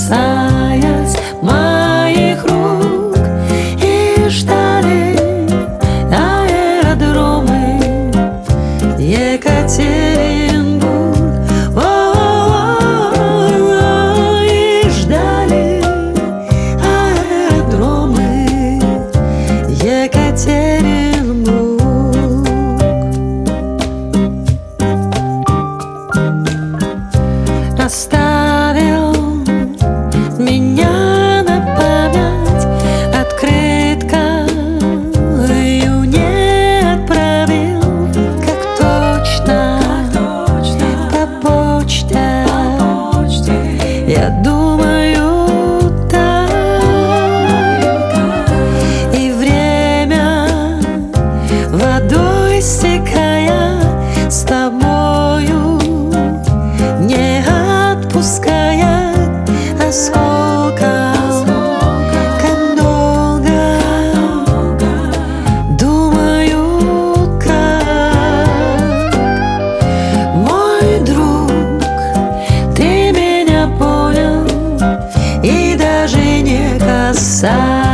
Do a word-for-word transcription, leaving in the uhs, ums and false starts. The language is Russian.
касаясь моих рук, и ждали аэродромы Екатеринбург. О-о-о, и ждали аэродромы Екатеринбург. Оставил меня на память открыткою, не отправил, как точно, как точно по почте. По почте. Я думаю, так, и время водой стекая с тобою не отпускает осколка. Как долго, думаю, как мой друг, ты меня понял и даже не касаешься.